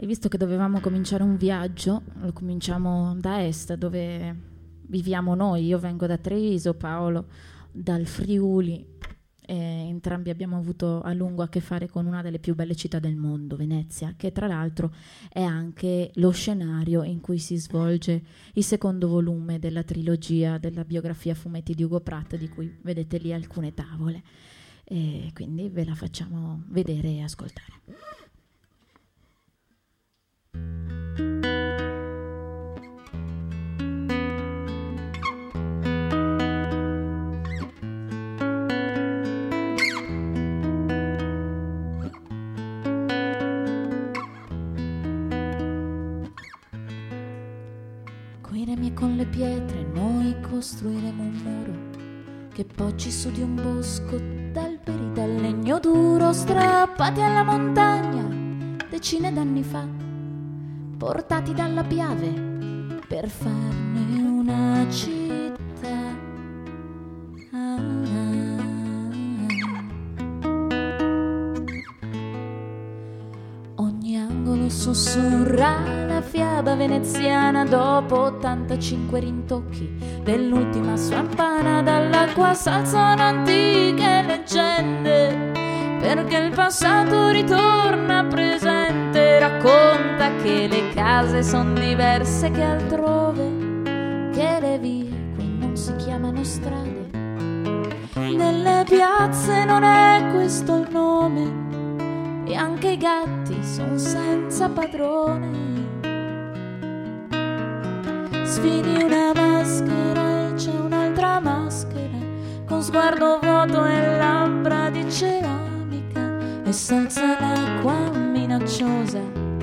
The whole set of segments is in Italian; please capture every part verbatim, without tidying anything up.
E visto che dovevamo cominciare un viaggio, lo cominciamo da est, dove viviamo noi. Io vengo da Treviso, Paolo dal Friuli, e entrambi abbiamo avuto a lungo a che fare con una delle più belle città del mondo, Venezia, che tra l'altro è anche lo scenario in cui si svolge il secondo volume della trilogia della biografia a fumetti di Ugo Pratt, di cui vedete lì alcune tavole, e quindi ve la facciamo vedere e ascoltare. Con le pietre noi costruiremo un muro che poggi su di un bosco d'alberi dal legno duro strappati alla montagna decine d'anni fa, portati dalla Piave per farne una città. Ah, ah, ah. Ogni angolo sussurra la fiaba veneziana dopo ottantacinque rintocchi dell'ultima scampana. Dall'acqua s'alzano antiche leggende perché il passato ritorna presente. Racconta che le case son diverse che altrove, che le vie qui non si chiamano strade, nelle piazze non è questo il nome e anche i gatti son senza padrone. Sfidi una maschera e c'è un'altra maschera con sguardo vuoto e labbra di ceramica, e s'alza l'acqua minacciosa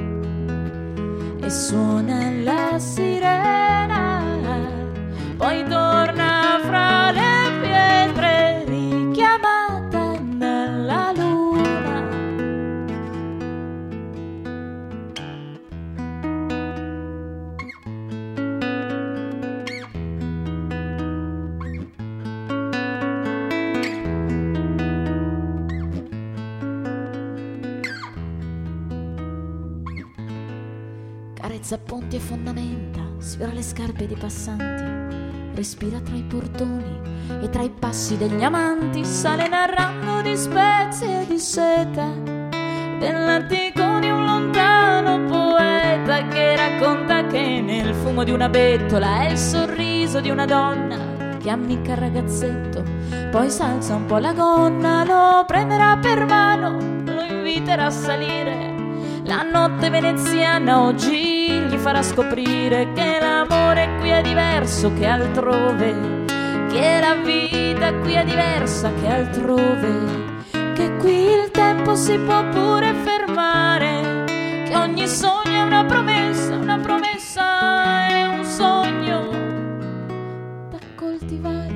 e suona la sirena, poi torna fra le pietre richiamata dalla luna. Carezza ponti e fondamenta, sfiora le scarpe dei passanti, respira tra i portoni e tra i passi degli amanti, sale narrando di spezie e di seta, dell'antico di un lontano poeta che racconta che nel fumo di una bettola è il sorriso di una donna che ammicca il ragazzetto, poi s'alza un po' la gonna, lo prenderà per mano, lo inviterà a salire. La notte veneziana oggi gli farà scoprire che l'amore qui è diverso che altrove, che la vita qui è diversa che altrove, che qui il tempo si può pure fermare, che ogni sogno è una promessa, una promessa è un sogno da coltivare,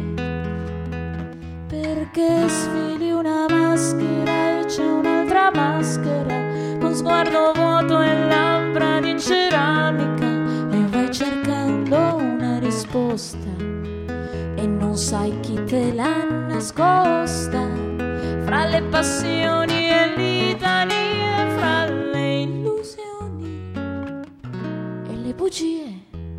perché sfili una maschera e c'è un'altra maschera con sguardo vuoto e labbra di ceramica, e vai cercando una risposta e non sai chi te l'ha nascosta, fra le passioni e litanie, fra le illusioni e le bugie.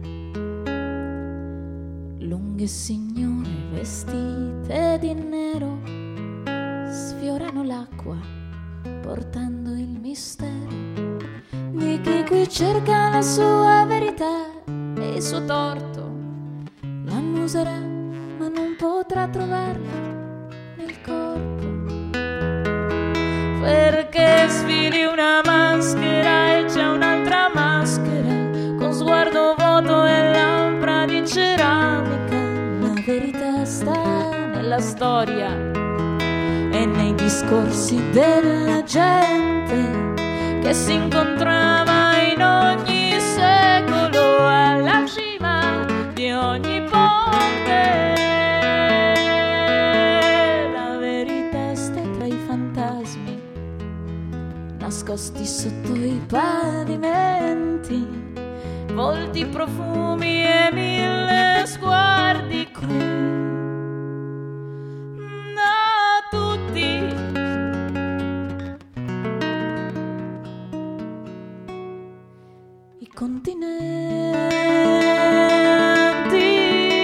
Lunghe signore vestite di nero sfiorano l'acqua portando il mistero di chi qui cerca la sua verità e il suo torto. L'annuserà ma non potrà trovarla nel corpo, perché sfili una maschera e c'è un'altra maschera con sguardo vuoto e labbra di ceramica. La verità sta nella storia e nei discorsi della gente che si incontrava in ogni secolo alla cima di ogni ponte. La verità sta tra i fantasmi nascosti sotto i pavimenti, volti, profumi e mille sguardi qui. continenti.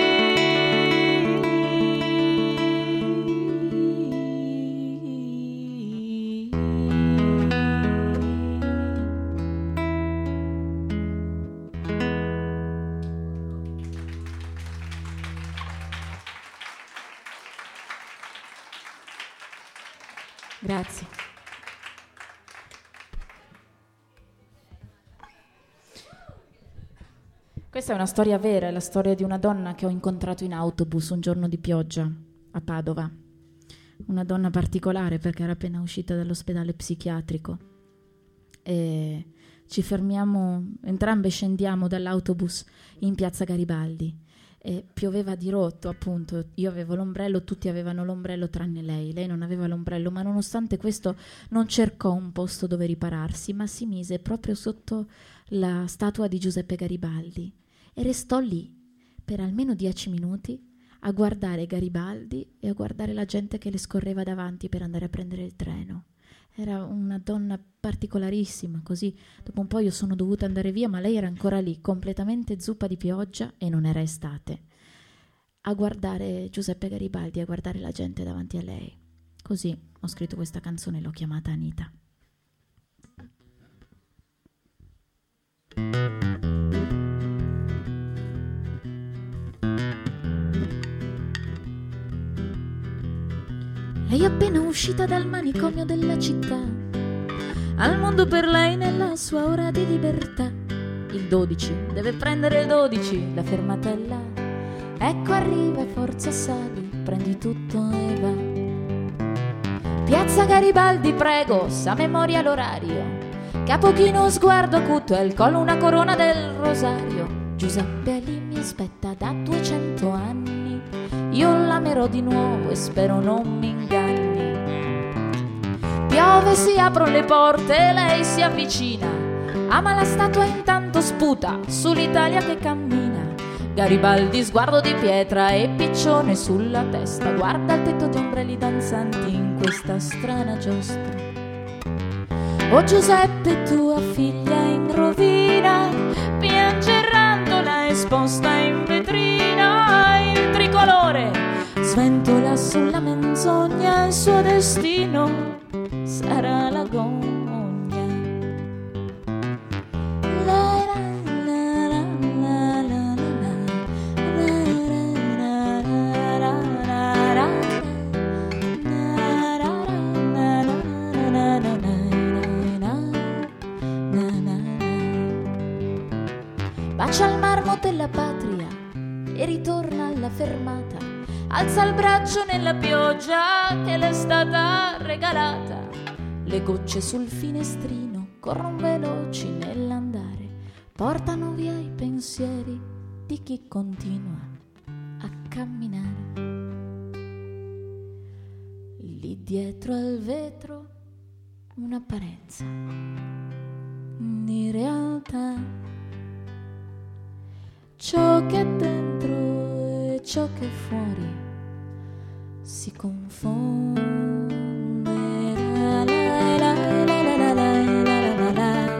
Grazie. Questa è una storia vera, è la storia di una donna che ho incontrato in autobus un giorno di pioggia a Padova. Una donna particolare perché era appena uscita dall'ospedale psichiatrico. E ci fermiamo, entrambe scendiamo dall'autobus in piazza Garibaldi. E pioveva di rotto, appunto. Io avevo l'ombrello, tutti avevano l'ombrello tranne lei. Lei non aveva l'ombrello, ma nonostante questo non cercò un posto dove ripararsi, ma si mise proprio sotto la statua di Giuseppe Garibaldi e restò lì per almeno dieci minuti a guardare Garibaldi e a guardare la gente che le scorreva davanti per andare a prendere il treno. Era una donna particolarissima, così dopo un po' io sono dovuta andare via, ma lei era ancora lì, completamente zuppa di pioggia, e non era estate, a guardare Giuseppe Garibaldi, a guardare la gente davanti a lei. Così ho scritto questa canzone e l'ho chiamata Anita. Lei è appena uscita dal manicomio della città, al mondo per lei nella sua ora di libertà. Il dodici, deve prendere il dodici, la fermata è là. Ecco arriva, forza sali, prendi tutto e va. Piazza Garibaldi, prego, sa memoria l'orario. Capochino, sguardo acuto, e al collo una corona del rosario. Giuseppe lì mi aspetta da duecento anni. Io l'amerò di nuovo e spero non mi inganni. Piove, si aprono le porte e lei si avvicina. Ama la statua, intanto sputa sull'Italia che cammina. Garibaldi, sguardo di pietra e piccione sulla testa. Guarda il tetto di ombrelli danzanti in questa strana giostra. Oh Giuseppe, tua figlia in rovina, piange errandola esposta in vetrina. Il tricolore sventola sulla menzogna, il suo destino sarà l'agonia. Bacia il marmo della patria e ritorna alla fermata. Alza il braccio nella pioggia che le è stata regalata. Le gocce sul finestrino corrono veloci nell'andare, portano via i pensieri di chi continua a camminare. Lì dietro al vetro un'apparenza di realtà. Ciò che è dentro e ciò che è fuori si confonde. La, la, la, la, la, la, la, la, la.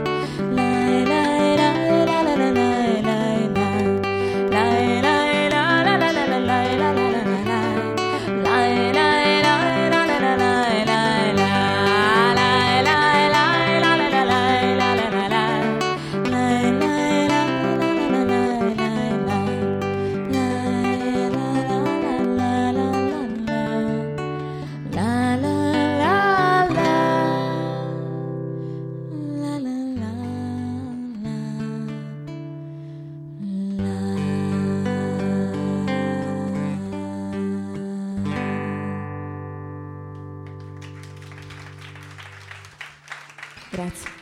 Grazie.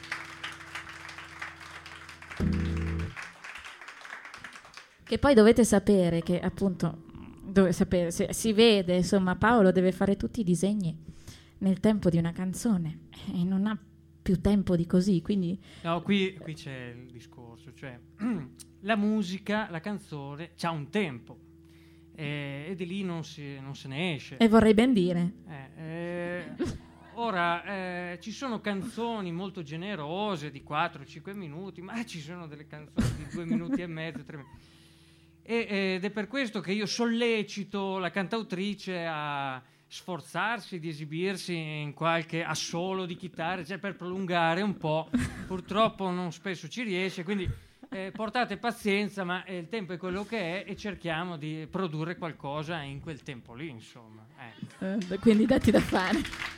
Che poi dovete sapere che appunto dove sapere, se, si vede, insomma, Paolo deve fare tutti i disegni nel tempo di una canzone e non ha più tempo di così, quindi no, qui, qui c'è il discorso, cioè la musica, la canzone c'ha un tempo eh, e di lì non, si, non se ne esce. E vorrei ben dire eh, eh, ora eh, ci sono canzoni molto generose di quattro cinque minuti, ma ci sono delle canzoni di due minuti e mezzo, tre minuti. E, ed è per questo che io sollecito la cantautrice a sforzarsi di esibirsi in qualche assolo di chitarra, cioè per prolungare un po'. Purtroppo non spesso ci riesce, quindi eh, portate pazienza, ma eh, il tempo è quello che è e cerchiamo di produrre qualcosa in quel tempo lì, insomma. Eh. Eh, quindi datti da fare.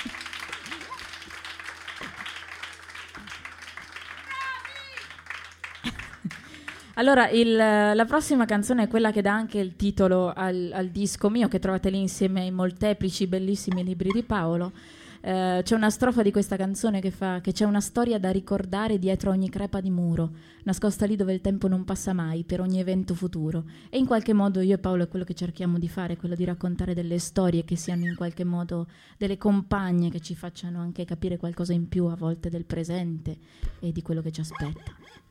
Allora, il, la prossima canzone è quella che dà anche il titolo al, al disco mio, che trovate lì insieme ai molteplici bellissimi libri di Paolo. Eh, c'è una strofa di questa canzone che fa che c'è una storia da ricordare dietro ogni crepa di muro, nascosta lì dove il tempo non passa mai, per ogni evento futuro. E in qualche modo io e Paolo è quello che cerchiamo di fare, quello di raccontare delle storie che siano in qualche modo delle compagne che ci facciano anche capire qualcosa in più a volte del presente e di quello che ci aspetta.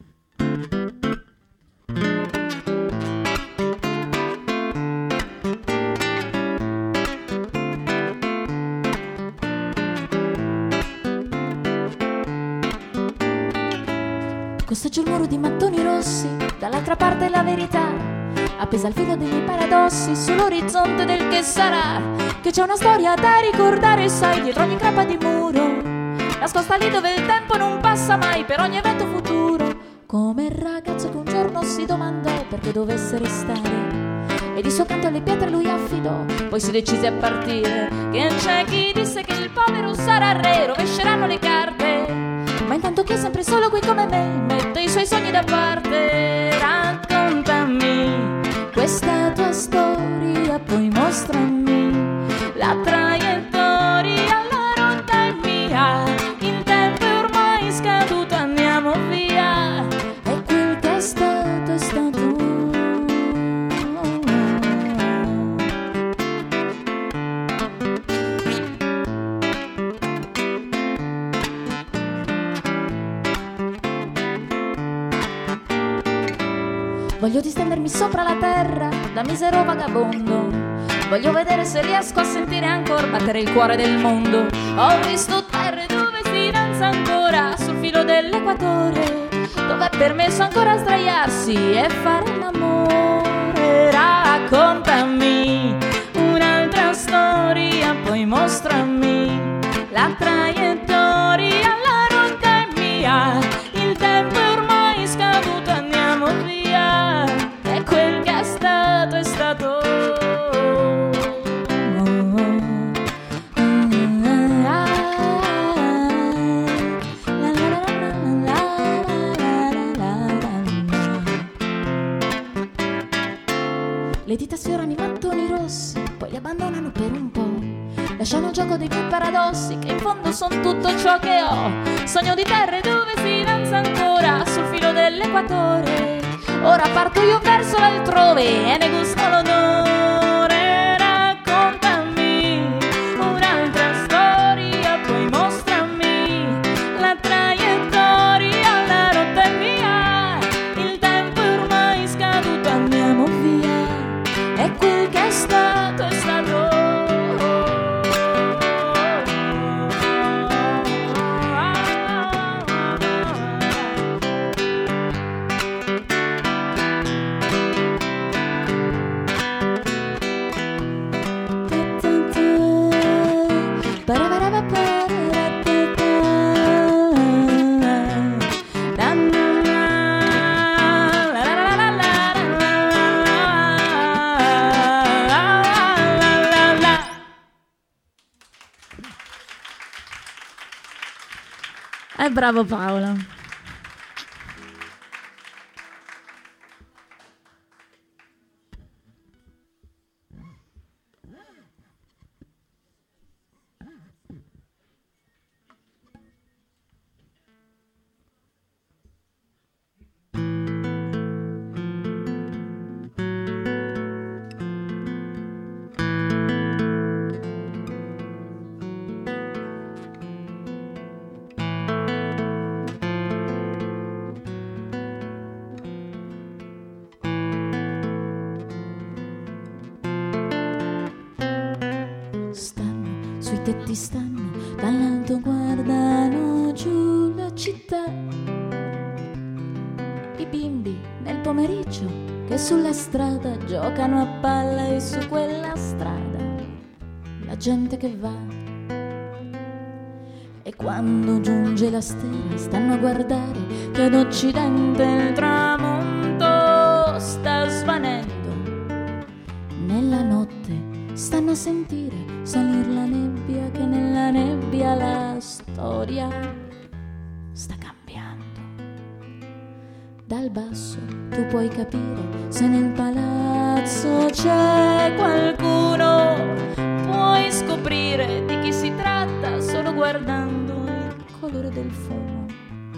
Costeggio il muro di mattoni rossi, dall'altra parte la verità, appesa al filo degli paradossi, sull'orizzonte del che sarà, che c'è una storia da ricordare, sai, dietro ogni crepa di muro, nascosta lì dove il tempo non passa mai, per ogni evento futuro, come il ragazzo che un giorno si domandò perché dovesse restare, e di suo canto alle pietre lui affidò, poi si decise a partire, che c'è chi disse che il povero sarà re, rovesceranno le carte, ma intanto chi è sempre solo qui come me mette i suoi sogni da parte. Raccontami questa tua storia, poi mostrami la traiettoria, la rotta è mia, il tempo è ormai scaduto, andiamo via, e quel che è stato è stato. Voglio distendermi sopra la terra da misero vagabondo, voglio vedere se riesco a sentire ancora battere il cuore del mondo. Ho visto terre dove si danza ancora sul filo dell'equatore, dove è permesso ancora sdraiarsi e fare l'amore. Raccontami un'altra storia, poi mostrami la traiettoria, la rotta è mia, il tempo è ormai scaduto, andiamo via, e quel che è stato è stato. Le dita sfiorano i mattoni rossi, poi li abbandonano per un po', lasciano il gioco dei miei paradossi, che in fondo sono tutto ciò che ho. Sogno di terre dove si danza ancora sul filo dell'equatore, ora parto io verso l'altrove e ne gusto l'odore. Raccontami un'altra storia, poi mostrami la traiettoria, la rotta è mia, il tempo è ormai scaduto, andiamo via, e quel che è stato è stato. Eh, bravo Paola. dall'alto guardano giù la città. I bimbi nel pomeriggio che sulla strada giocano a palla e su quella strada la gente che va. E quando giunge la stella stanno a guardare che ad occidente il tramonto sta svanendo. Nella notte stanno a sentire salir la nebbia, che nella nebbia la storia sta cambiando. Dal basso tu puoi capire se nel palazzo c'è qualcuno, puoi scoprire di chi si tratta solo guardando il colore del fumo.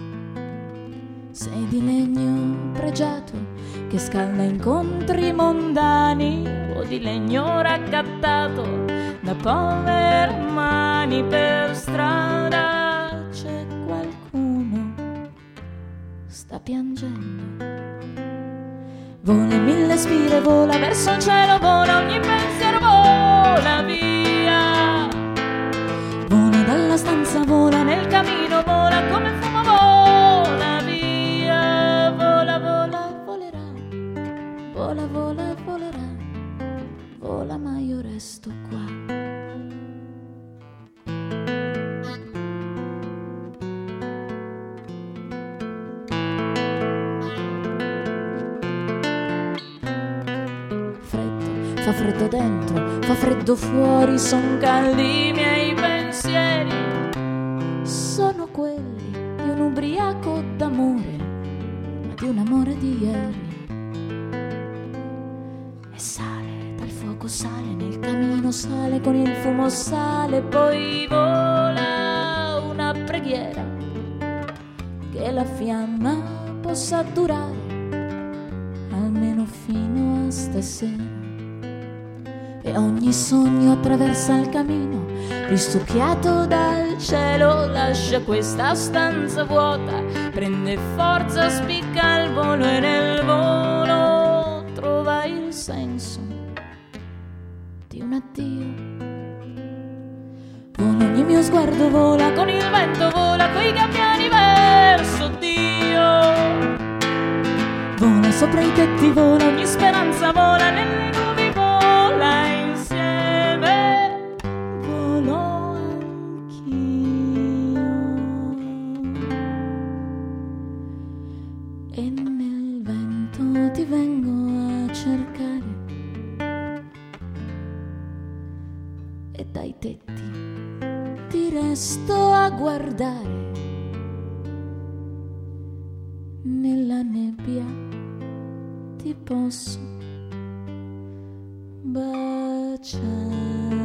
Sei di legno pregiato che scalda incontri mondani, o di legno raccattato da povere mani. Per strada c'è qualcuno, sta piangendo. Vola in mille spire, vola verso il cielo, vola ogni pensiero, vola via. Vola dalla stanza, vola nel camino, vola come fumo, vola via. Vola, vola, volerà, vola, vola, volerà, vola ma io resto qua. Fa freddo dentro, fa freddo fuori, son caldi i miei pensieri. Sono quelli di un ubriaco d'amore, ma di un amore di ieri. E sale dal fuoco, sale nel camino, sale con il fumo, sale, poi vola una preghiera che la fiamma possa durare almeno fino a stasera. E ogni sogno attraversa il camino, risucchiato dal cielo, lascia questa stanza vuota, prende forza, spicca il volo e nel volo trova il senso di un addio. Vola ogni mio sguardo, vola con il vento, vola coi gabbiani verso Dio. Vola sopra i tetti, vola ogni speranza, vola nelle nubi, vola insieme, volo anch'io. E nel vento ti vengo a cercare, e dai tetti ti resto a guardare. Nella nebbia ti posso baciare.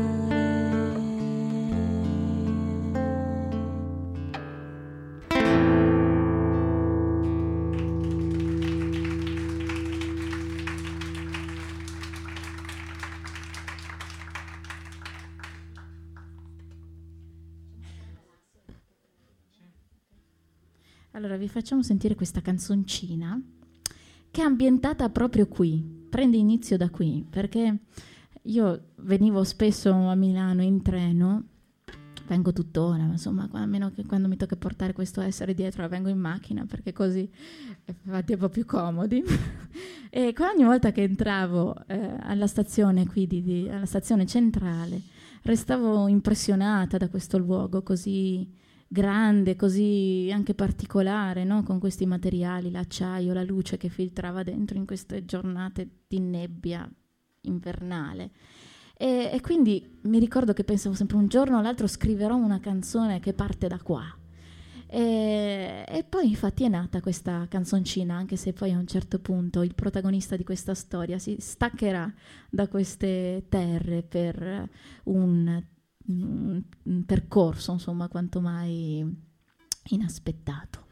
Allora vi facciamo sentire questa canzoncina che è ambientata proprio qui, prende inizio da qui, perché io venivo spesso a Milano in treno, vengo tuttora, insomma, a meno che quando mi tocca portare questo essere dietro la vengo in macchina, perché così fate un po' più comodi. E ogni volta che entravo eh, alla stazione qui, di, di, alla stazione centrale, restavo impressionata da questo luogo così grande, così anche particolare, no? Con questi materiali, l'acciaio, la luce che filtrava dentro in queste giornate di nebbia invernale. E, e quindi mi ricordo che pensavo sempre un giorno o l'altro scriverò una canzone che parte da qua. E, e poi infatti è nata questa canzoncina, anche se poi a un certo punto il protagonista di questa storia si staccherà da queste terre per un un, un percorso, insomma, quanto mai inaspettato.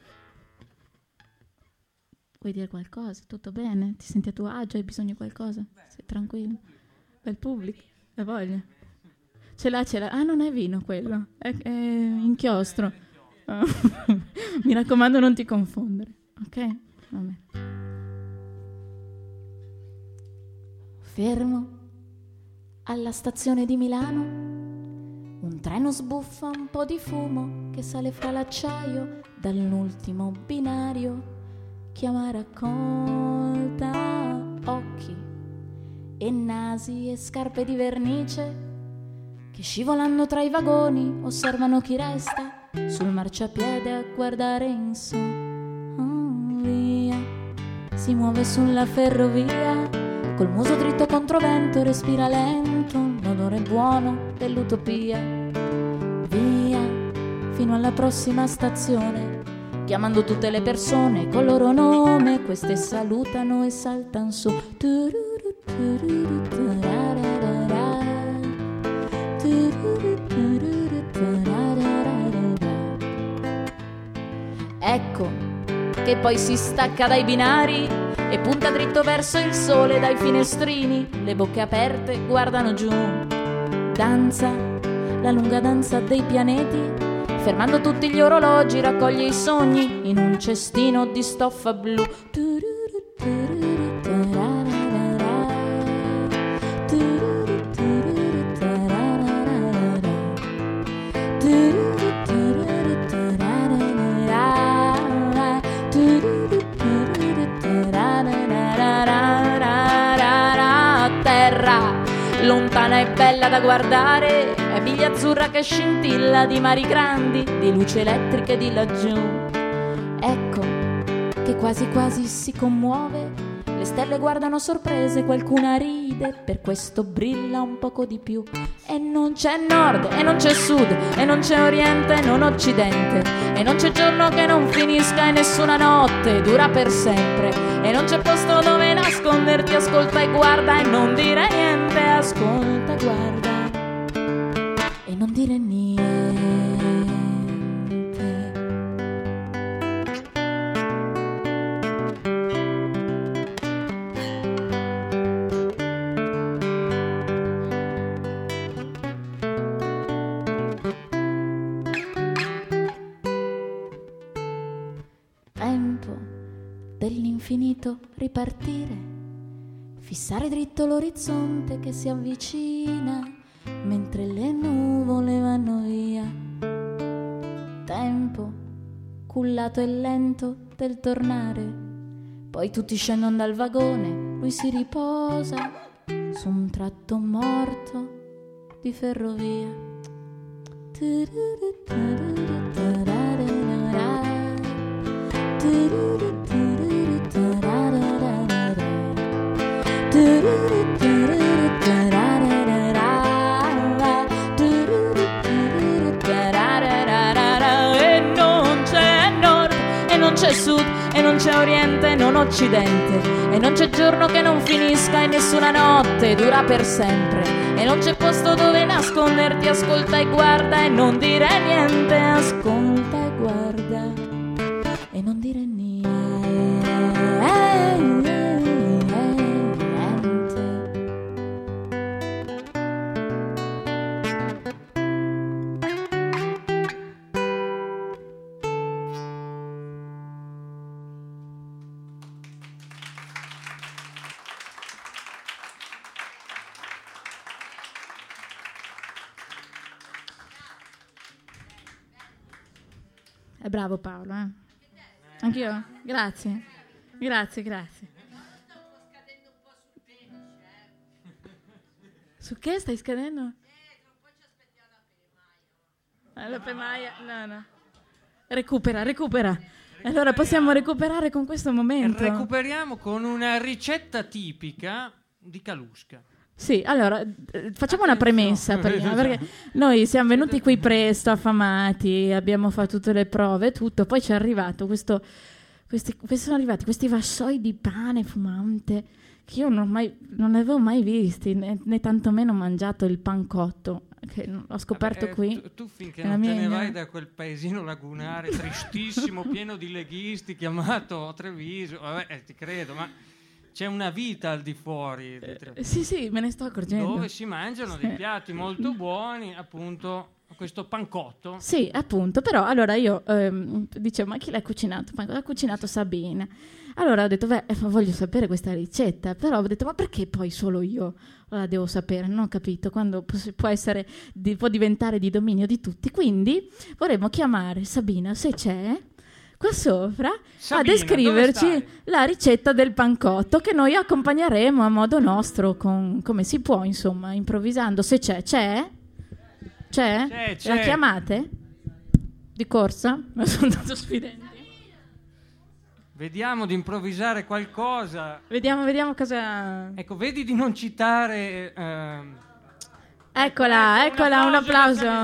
Vuoi dire qualcosa? Tutto bene? Ti senti a tuo agio? Hai bisogno di qualcosa? Sei tranquillo? Bel pubblico? Hai voglia? Ce l'ha, ce l'ha. Ah, non è vino quello, è, è inchiostro. Oh. Mi raccomando, non ti confondere, ok? Vabbè. Fermo alla stazione di Milano, Un treno sbuffa un po' di fumo che sale fra l'acciaio dall'ultimo binario. Chiama raccolta occhi e nasi e scarpe di vernice che scivolando tra i vagoni osservano chi resta sul marciapiede a guardare in su. Oh, via, si muove sulla ferrovia col muso dritto contro vento, respira lento l'odore buono dell'utopia. Via, fino alla prossima stazione, chiamando tutte le persone col loro nome, queste salutano e saltan su. Ecco che poi si stacca dai binari e punta dritto verso il sole dai finestrini. Le bocche aperte guardano giù. Danza, la lunga danza dei pianeti, fermando tutti gli orologi raccoglie i sogni in un cestino di stoffa blu. Lontana e bella da guardare, è biglia azzurra che scintilla di mari grandi, di luci elettriche di laggiù. Ecco che quasi quasi si commuove, le stelle guardano sorprese, qualcuna ride, per questo brilla un poco di più. E non c'è nord, e non c'è sud, e non c'è oriente, e non occidente, e non c'è giorno che non finisca e nessuna notte dura per sempre. E non c'è posto dove nasconderti, ascolta e guarda e non dire niente, ascolta e guarda e non dire niente. Tempo dell'infinito ripartire, fissare dritto l'orizzonte che si avvicina mentre le nuvole vanno via. Tempo cullato e lento del tornare, poi tutti scendono dal vagone, lui si riposa su un tratto morto di ferrovia. E non c'è nord, e non c'è sud, e non c'è oriente, e non occidente, e non c'è giorno che non finisca e nessuna notte dura per sempre. E non c'è posto dove nasconderti, ascolta e guarda e non dire niente, ascolta e guarda e non dire niente. È bravo Paolo, eh? Anch'io? Grazie. Grazie, grazie. Su che stai scadendo? Eh, tra un po' ci aspettiamo la pemaia. La pemaia, no, no. Recupera, recupera. Allora possiamo recuperare con questo momento. Recuperiamo con una ricetta tipica di Kaluska. Sì, allora facciamo una premessa prima, perché noi siamo venuti qui presto, affamati, abbiamo fatto tutte le prove, tutto, poi ci è arrivato questo, questi, questi sono arrivati questi vassoi di pane fumante che io non, mai, non avevo mai visti, né, né tantomeno mangiato il pancotto, che ho scoperto Vabbè, qui. Tu, tu finché non te ne vai da quel paesino lagunare tristissimo, pieno di leghisti, chiamato Treviso, vabbè, eh, ti credo, ma... C'è una vita al di fuori eh, sì sì me ne sto accorgendo, dove si mangiano sì. dei piatti molto buoni, appunto questo pancotto. Sì, appunto, però allora io ehm, dicevo, ma chi l'ha cucinato? L'ha cucinato Sabina. Allora ho detto, beh, voglio sapere questa ricetta, però ho detto, ma perché poi solo io la devo sapere? Non ho capito, quando può essere, di, può diventare di dominio di tutti. Quindi vorremmo chiamare Sabina, se c'è, qua sopra, Sabina, a descriverci la ricetta del pancotto, che noi accompagneremo a modo nostro, con, come si può, insomma, improvvisando. Se c'è, c'è? C'è? C'è, c'è. La chiamate? Di corsa? Mi sono dato sfidenti. Vediamo di improvvisare qualcosa. Vediamo, vediamo cosa... Ecco, vedi di non citare... ehm, Eccola, ecco, eccola, un applauso. Un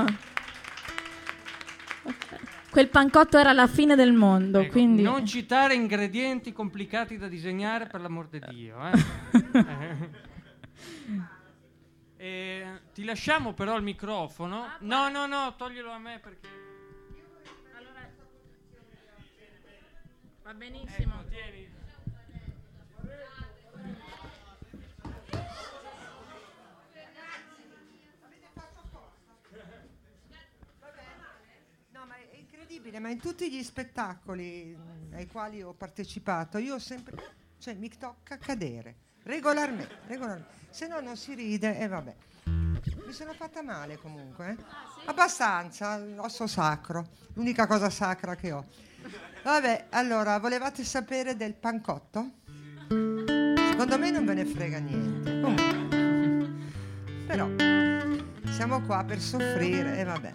Quel pancotto era la fine del mondo, ecco, quindi... non citare ingredienti complicati da disegnare, per l'amor di Dio. Eh? eh, ti lasciamo però il microfono. No, no, no, toglilo a me perché... Va benissimo. Ecco, tieni. No, ma è incredibile, ma in tutti gli spettacoli ai quali ho partecipato io ho sempre, cioè mi tocca cadere regolarmente, regolarmente. Se no non si ride e vabbè. Mi sono fatta male comunque, eh? Abbastanza, l'osso sacro, l'unica cosa sacra che ho. Vabbè, allora, volevate sapere del pancotto? Secondo me non ve ne frega niente. Comunque. Però siamo qua per soffrire e vabbè.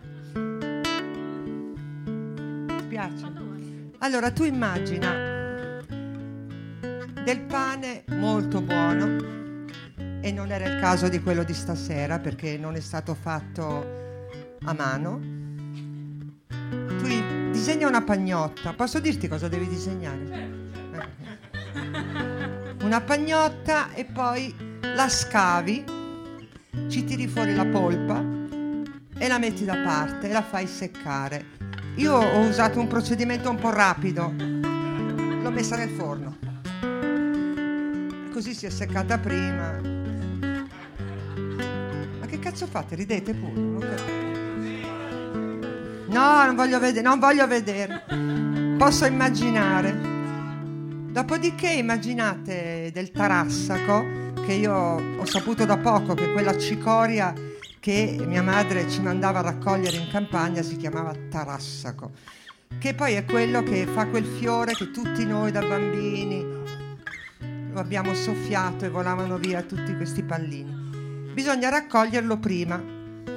Ti piace? Allora, tu immagina del pane molto buono, e non era il caso di quello di stasera perché non è stato fatto a mano. Tu disegna una pagnotta. Posso dirti cosa devi disegnare? Una pagnotta e poi la scavi, ci tiri fuori la polpa e la metti da parte e la fai seccare. Io ho usato un procedimento un po' rapido, l'ho messa nel forno, così si è seccata prima. Ma che cazzo fate? Ridete pure? Non capisco. No, non voglio vedere, non voglio vedere. Posso immaginare. Dopodiché immaginate del tarassaco, che io ho saputo da poco che quella cicoria che mia madre ci mandava a raccogliere in campagna si chiamava tarassaco, che poi è quello che fa quel fiore che tutti noi da bambini lo abbiamo soffiato e volavano via tutti questi pallini. Bisogna raccoglierlo prima,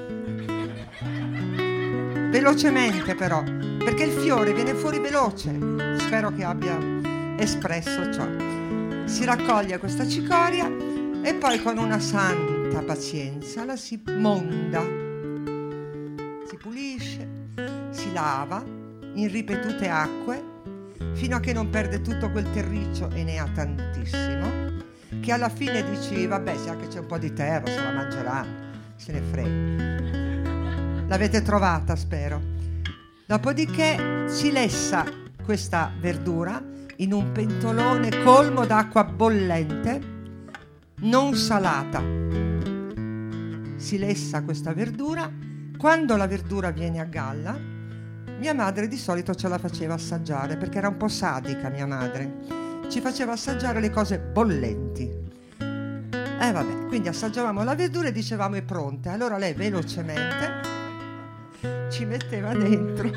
velocemente però, perché il fiore viene fuori veloce. Spero che abbia espresso ciò. Si raccoglie questa cicoria e poi con una santa pazienza la si monda, si pulisce, si lava in ripetute acque fino a che non perde tutto quel terriccio, e ne ha tantissimo, che alla fine dici vabbè, sa che c'è un po' di terra, se la mangeranno, se ne frega. L'avete trovata, spero. Dopodiché si lessa questa verdura in un pentolone colmo d'acqua bollente, non salata. Si lessa questa verdura. Quando la verdura viene a galla, mia madre di solito ce la faceva assaggiare, perché era un po' sadica mia madre. Ci faceva assaggiare le cose bollenti. Eh vabbè, quindi assaggiavamo la verdura e dicevamo è pronta. Allora lei velocemente ci metteva dentro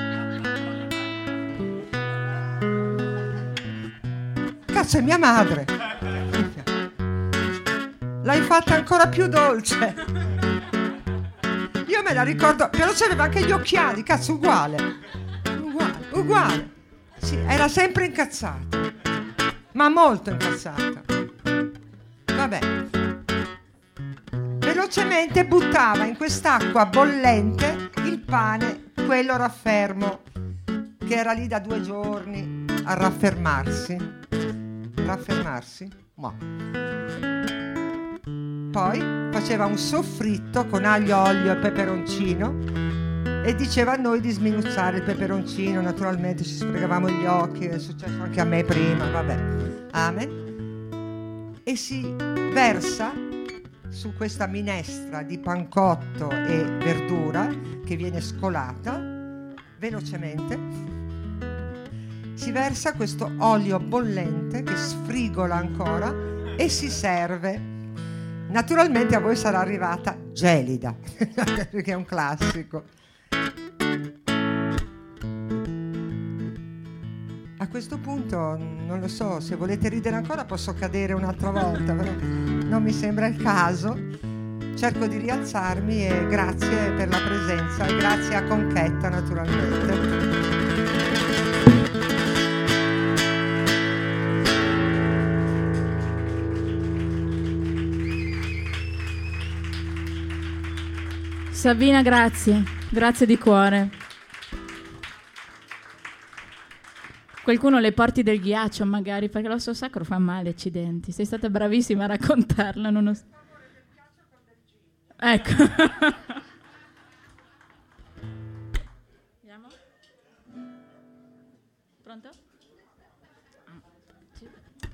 cazzo, è mia madre, l'hai fatta ancora più dolce. Io me la ricordo, però c'aveva anche gli occhiali, cazzo, uguale uguale, uguale. Sì, era sempre incazzata, ma molto incazzata. Vabbè, velocemente buttava in quest'acqua bollente il pane, quello raffermo, che era lì da due giorni a raffermarsi. Raffermarsi? Ma. Poi faceva un soffritto con aglio, olio e peperoncino e diceva a noi di sminuzzare il peperoncino. Naturalmente ci sfregavamo gli occhi, è successo anche a me prima, vabbè. Amen. E si versa su questa minestra di pancotto e verdura che viene scolata velocemente. Si versa questo olio bollente che sfrigola ancora e si serve. Naturalmente a voi sarà arrivata gelida perché è un classico. A questo punto non lo so, se volete ridere ancora posso cadere un'altra volta, però non mi sembra il caso. Cerco di rialzarmi e grazie per la presenza e grazie a Conchetta naturalmente. Sabina, grazie, grazie di cuore. Qualcuno le porti del ghiaccio magari, perché l'osso sacro fa male, accidenti. Sei stata bravissima a raccontarla. Non ho... Ecco. Andiamo? Pronto? Sì.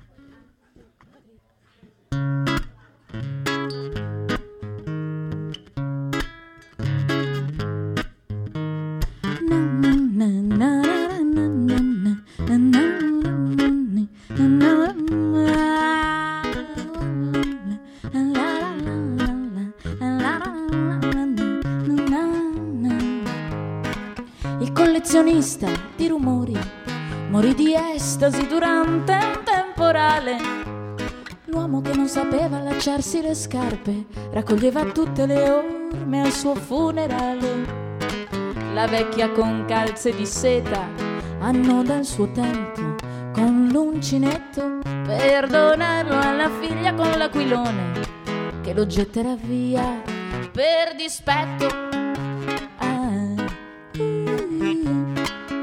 Il collezionista di rumori morì di estasi durante un temporale. L'uomo che non sapeva allacciarsi le scarpe raccoglieva tutte le orme al suo funerale. La vecchia con calze di seta annoda il suo tempo con l'uncinetto per donarlo alla figlia con l'aquilone che lo getterà via per dispetto. Ah, mm.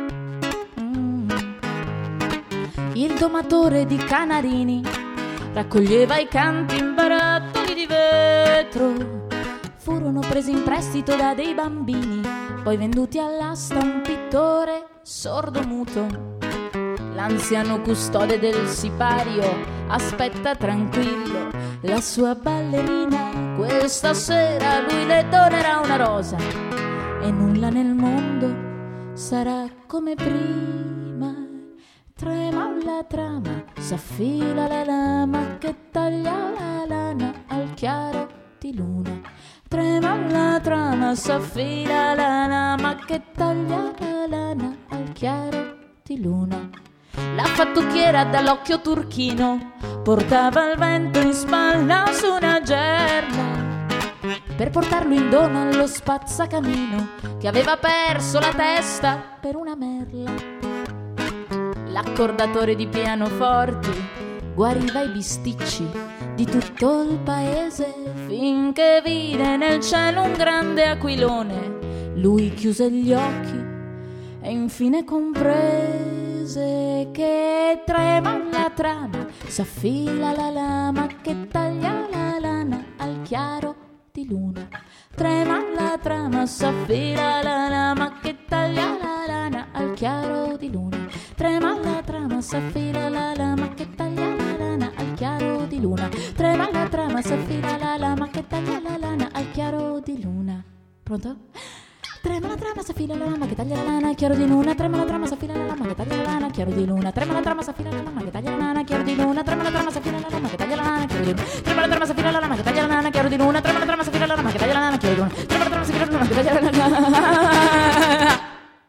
Il domatore di canarini raccoglieva i canti in barattoli di vetro. Furono presi in prestito da dei bambini, poi venduti all'asta a un pittore sordomuto. L'anziano custode del sipario aspetta tranquillo la sua ballerina. Questa sera lui le donerà una rosa e nulla nel mondo sarà come prima. Trema la trama, s'affila la lama che taglia la lana al chiaro di luna. Trema la trama, s'affila la lama che taglia la lana al chiaro di luna. La fattucchiera dall'occhio turchino portava il vento in spalla su una gerla per portarlo in dono allo spazzacamino che aveva perso la testa per una merla. L'accordatore di pianoforti guariva i bisticci di tutto il paese finché vide nel cielo un grande aquilone. Lui chiuse gli occhi e infine comprese che trema la trama, s'affila la lama che taglia la lana al chiaro di luna. Trema la trama, s'affila la lama che taglia la lana al chiaro di luna. Trema la trama, s'affila la lama che taglia la lana al chiaro di luna. Trema la trama, s'affila la lama che taglia la lana al chiaro di luna. Pronto? Trema la trama, s'affila la lama che taglia la lana al chiaro di luna. Trema la trama, s'affila la lama che taglia la lana al chiaro di luna. Trema la trama, s'affila la lama che taglia la lana al chiaro di luna. Trema la trama, s'affila la lama che taglia la lana al chiaro di luna. Trema la trama, s'affila la lama che taglia la lana al chiaro di luna. Trema la trama, s'affila la lama che taglia la lana al chiaro di luna. Trema la trama, s'affila la lama che taglia la lana.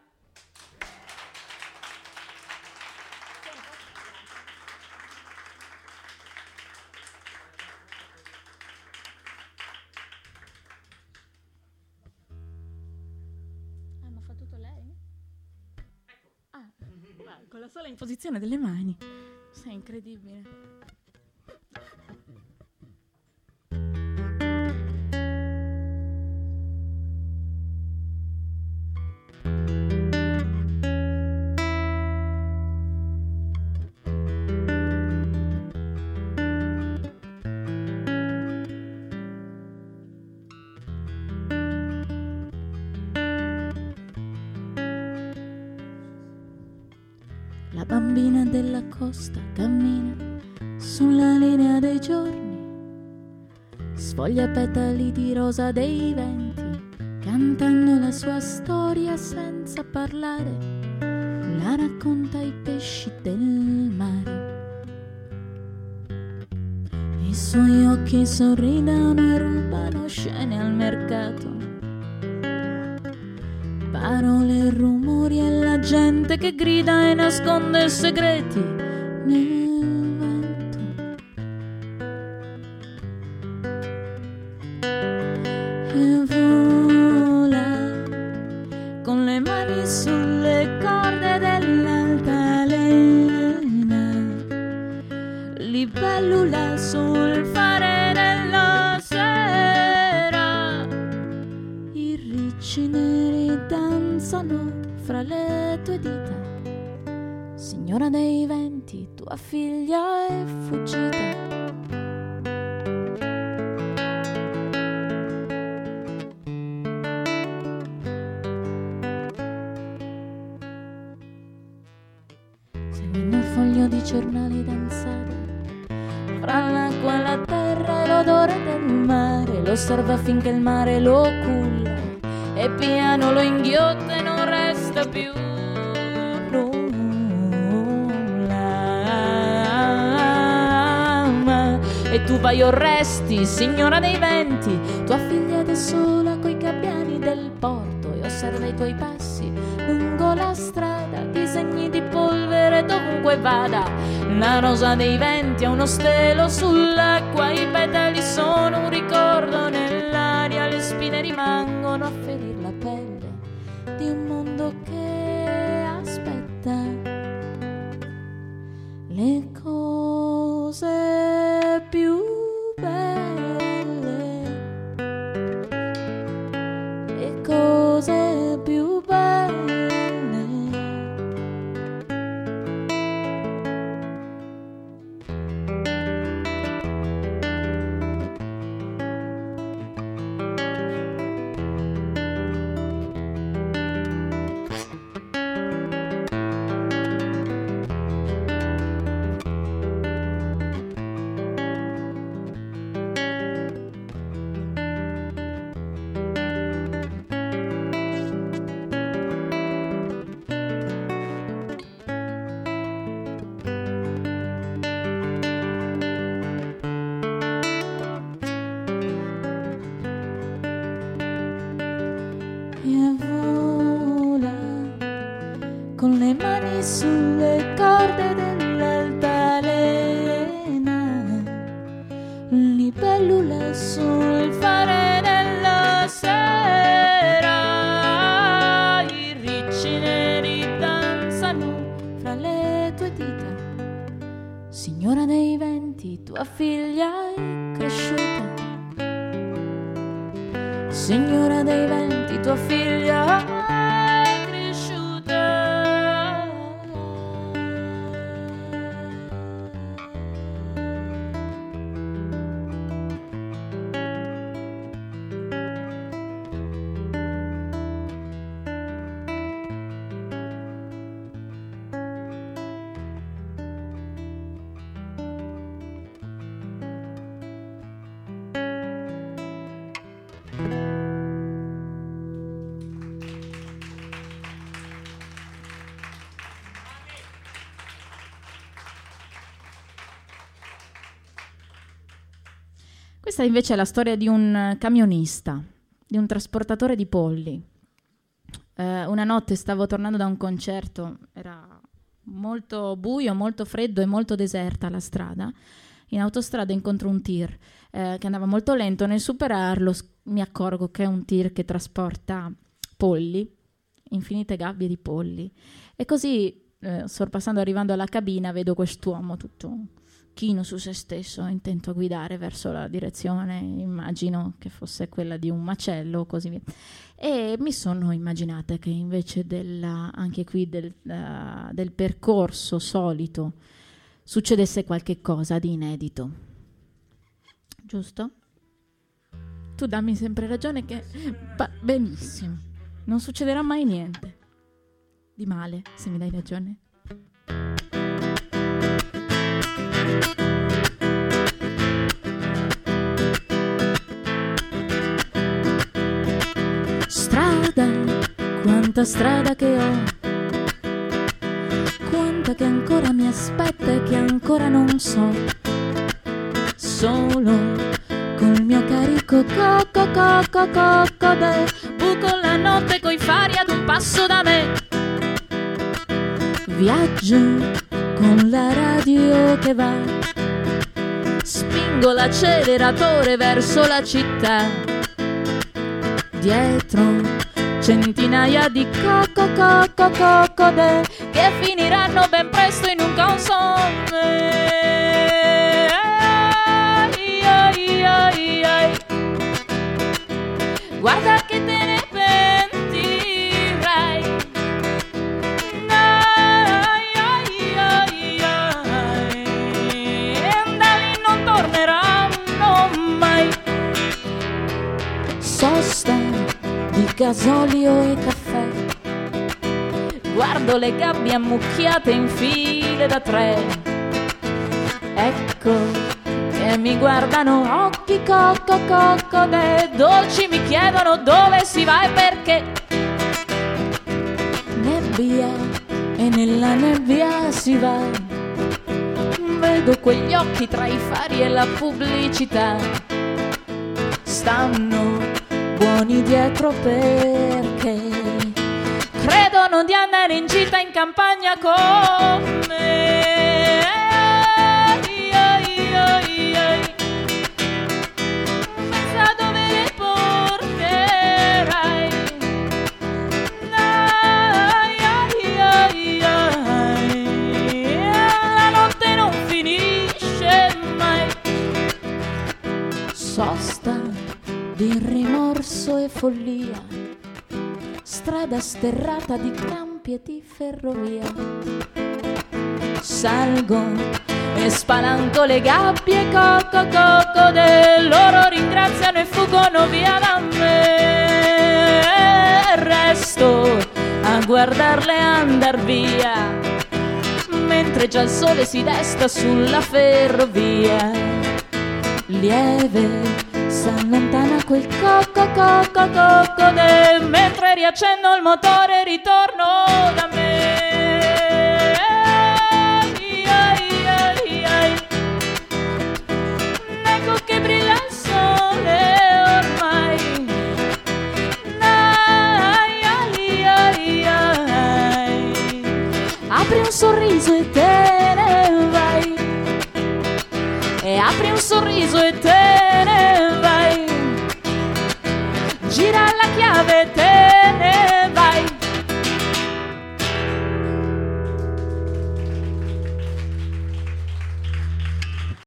Con la sola imposizione delle mani. Sei incredibile. La bambina della costa cammina sulla linea dei giorni, sfoglia petali di rosa dei venti, cantando la sua storia senza parlare, la racconta ai pesci del mare. I suoi occhi sorridono e rubano scene al mercato, parole e rumori e la gente che grida e nasconde segreti nel vento. E vola con le mani sulle corde dell'altalena, libellula sul fare della sera, i ricci neri danzano fra le tue dita. Signora dei venti, tua figlia è fuggita. Seguendo il foglio di giornali danzare fra l'acqua, la terra e l'odore del mare, lo osserva finché il mare lo culla e piano lo inghiotta e non resta più nulla. E tu vai o resti, signora dei venti, tua figlia è da sola coi gabbiani del porto e osserva i tuoi passi lungo la strada, disegni di polvere dovunque vada. La rosa dei venti ha uno stelo sull'acqua, i petali sono un ricordo nell'aria, le spine rimangono a ferir la pelle di un mondo che aspetta le cose più belle, le cose più belle. Con le mani sulle corde dell'altalena, libellula sul fare della sera, i ricci neri danzano fra le tue dita. Signora dei venti, tua figlia è cresciuta. Signora dei venti, tua figlia è cresciuta. Questa invece è la storia di un camionista, di un trasportatore di polli. Eh, una notte stavo tornando da un concerto, era molto buio, molto freddo e molto deserta la strada. In autostrada incontro un tir eh, che andava molto lento. Nel superarlo mi accorgo che è un tir che trasporta polli, infinite gabbie di polli. E così, eh, sorpassando, arrivando alla cabina, vedo quest'uomo tutto chino su se stesso, intento a guidare verso la direzione, immagino che fosse quella di un macello o così via. E mi sono immaginata che invece della, anche qui del, uh, del percorso solito succedesse qualche cosa di inedito. Giusto? Tu dammi sempre ragione che... Va benissimo. Non succederà mai niente di male se mi dai ragione. quanta strada che ho, quanta che ancora mi aspetta e che ancora non so. Solo col mio carico coco coco coco de buco la notte coi fari ad un passo da me. Viaggio con la radio che va, spingo l'acceleratore verso la città. Dietro centinaia di coco coco coco de che finiranno ben presto in un consome. Guarda che te ne pentirai. Ai, ai, ai, ai. E da lì non torneranno mai. Sosta di gasolio e caffè, guardo le gabbie ammucchiate in file da tre. Ecco che mi guardano occhi coco coco de dolci, mi chiedono dove si va e perché. Nebbia e nella nebbia si va, vedo quegli occhi tra i fari e la pubblicità. Stanno buoni dietro perché credono di andare in gita in campagna con me. Pensa dove le porterai. Ai, ai, ai, ai. La notte non finisce mai. Sosta di rimorso e follia, strada sterrata di campi e di ferrovia. Salgo e spalanco le gabbie coco coco de loro ringraziano e fuggono via da me. Resto a guardarle andar via mentre già il sole si desta sulla ferrovia. Lieve s'allontana quel coco coco coco de mentre riaccendo il motore e ritorno da me. Ai, ai, ai, ai. Ecco che brilla il sole ormai. Ai, ai, ai, ai. Apri un sorriso e te ne vai. E apri un sorriso e te